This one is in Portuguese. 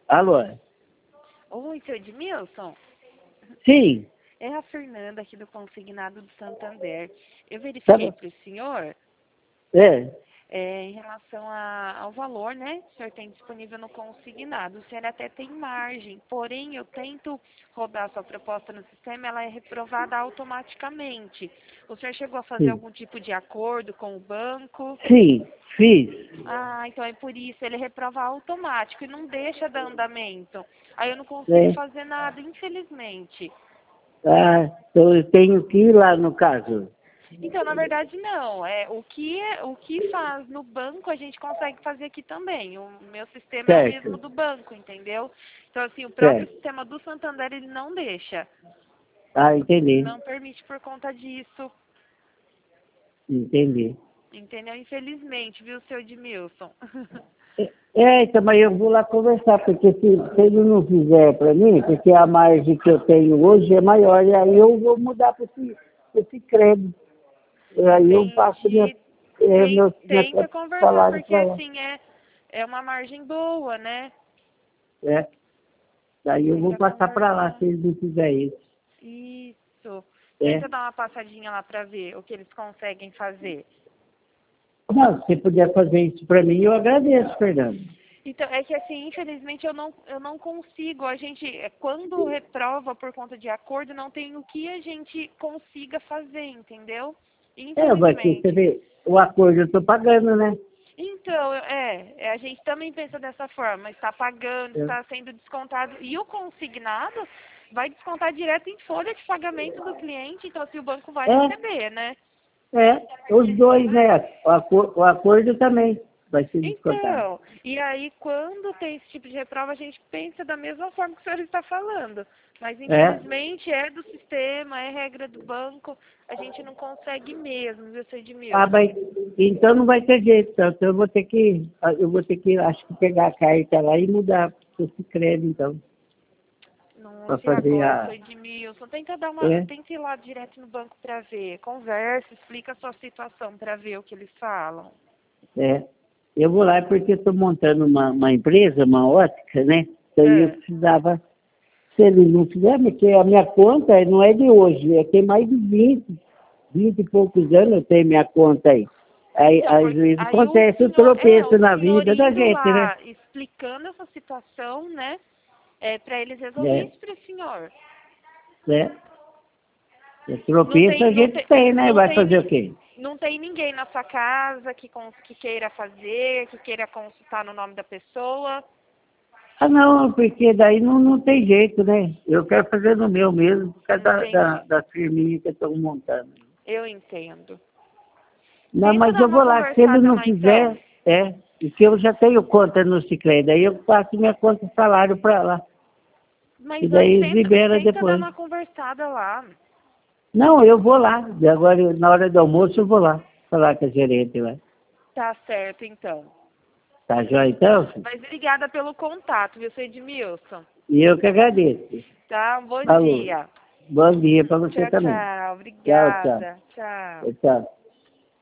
Alô? Oi, seu Edmilson? Sim. É a Fernanda aqui do Consignado do Santander. Eu verifiquei Tá, para o senhor é, em relação ao valor, né? Que o senhor tem disponível no consignado. O senhor até tem margem, porém eu tento rodar sua proposta no sistema, ela é reprovada automaticamente. O senhor chegou a fazer sim. algum tipo de acordo com o banco? Sim, fiz. Ah, então é por isso, ele reprova automático e não deixa dar andamento. Aí eu não consigo É. fazer nada, infelizmente. Ah, então eu tenho que ir lá no caso. Então, na verdade, não. O que faz no banco, a gente consegue fazer aqui também. O meu sistema é o mesmo Certo, do banco, entendeu? Então, assim, o próprio certo. sistema do Santander, ele não deixa. Ah, entendi, Não permite por conta disso, entendi. entendeu? Infelizmente, viu, seu Edmilson? Então, mas eu vou lá conversar, porque se ele não fizer para mim, porque a margem que eu tenho hoje é maior, e aí eu vou mudar para esse crédito. E aí eu passo Entendi. meu Tenta conversar, salário porque para lá. assim, é uma margem boa, né? É. Daí eu vou Tenta passar para lá conversar. se ele não fizer isso. Isso. É. Tenta dar uma passadinha lá pra ver o que eles conseguem fazer. Não, se você puder fazer isso para mim, eu agradeço, Fernando. Então, é que assim, infelizmente eu não consigo. Quando reprova por conta de acordo, não tem o que a gente consiga fazer, entendeu? Mas aqui você Infelizmente. vê, o acordo eu estou pagando, né? Então, a gente também pensa dessa forma, está pagando, É. está sendo descontado. E o consignado vai descontar direto em folha de pagamento do cliente, então assim, o banco vai receber, né? Os dois, né? O acordo também vai ser descontado. Então, e aí quando tem esse tipo de reprova, a gente pensa da mesma forma que o senhor está falando. Mas É. infelizmente é do sistema, é regra do banco, a gente não consegue mesmo, viu, seu Ah, Edmilson? mas então não vai ter jeito, então eu vou ter que, acho que pegar a carta lá e mudar para esse crédito, então, para Nossa, e fazer agora, a. seu Edmilson? É, Tenta ir lá direto no banco para ver. Conversa, explica a sua situação para ver o que eles falam. é. Eu vou lá porque estou montando uma empresa, uma ótica, né? Então eu É. precisava, se ele não fizer, porque a minha conta não é de hoje, tem mais de 20 e poucos anos eu tenho minha conta aí. Aí, Então, às porque vezes aí acontece o tropeço o na senhor vida da indo gente, né? lá explicando essa situação, né? Para eles resolverem É, isso para o senhor. é. Não Tropeço tem, a não gente tem, tem, né? não Vai tem, fazer o quê? não tem ninguém na sua casa que queira fazer, que queira consultar no nome da pessoa. Ah, não, porque daí não tem jeito, né? Eu quero fazer no meu mesmo, por causa Entendi. da firminha que eu estou montando. Eu entendo. Não, Tenta mas dar eu uma vou lá, se ele conversada não lá então. fizer, e que eu já tenho conta no Cicred, daí eu passo minha conta de salário para lá. E Mas daí antes eles liberam tenta dar depois. uma conversada lá. Não, eu vou lá. E agora, na hora do almoço, eu vou lá falar com a gerente lá. Tá certo, então. Tá joia, então? Filho? Mas obrigada pelo contato, viu, seu Edmilson? E eu que agradeço. Tá? Um bom Falou. dia. Bom dia para você Tchau, também. tchau. Tchau, tchau. Obrigada. Tchau. Tchau.